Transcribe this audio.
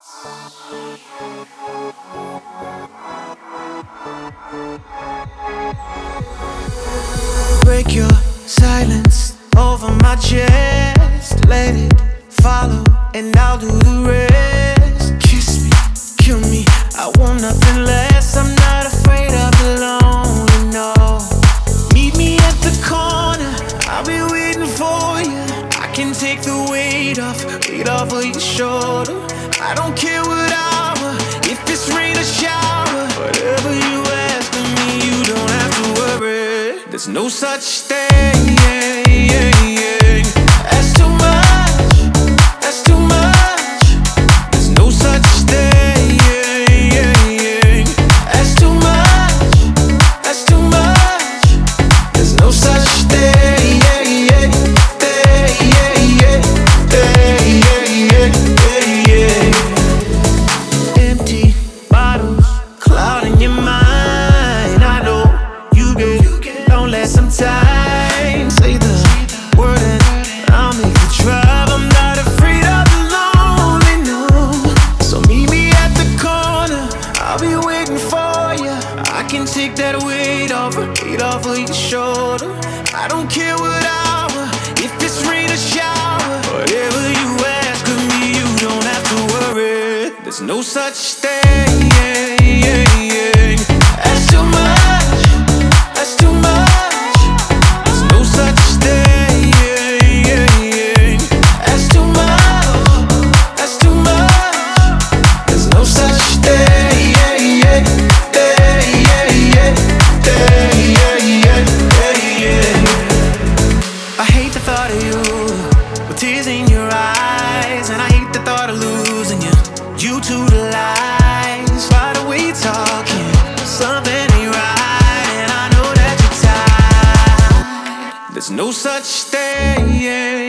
Break your silence over my chest. Let it follow and I'll do the rest. Kiss me, kill me, I want nothing less. I'm not afraid of the lonely, no. Meet me at the corner, I'll be waiting for you. I can take the weight off of your shoulder. I don't care what hour, if it's rain or shower. Whatever you ask of me, you don't have to worry. There's no such thing as too much, that's too much. There's no such thing as too much, that's too much. There's no such thing. Empty bottles clouding your mind. I know you get lonely sometimes. Say the word and I'll make you drive. I'm not afraid of the lonely, no. So meet me at the corner, I'll be waiting for you. I can take that weight off of your shoulder. I don't care what hour, if it's rain or shower. Whatever you ask of me, you don't have to worry. There's no such thing as too much, that's too much. There's no such thing as too much, that's too much. There's no such thing. I hate the thought of you with tears in your eyes, and I hate the thought of losing you to the lies. By the way you're talking, something ain't right, and I know that you're tired. There's no such thing